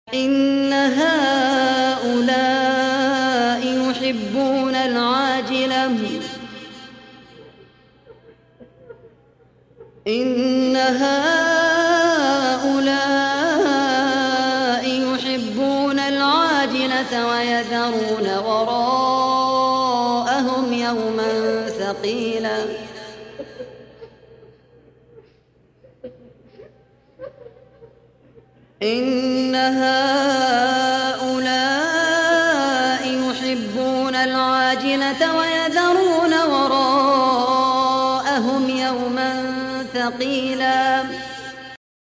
إن هؤلاء يحبون العاجلة إن هؤلاء يحبون العاجلة ويذرون وراءهم يوما ثقيلا إن هؤلاء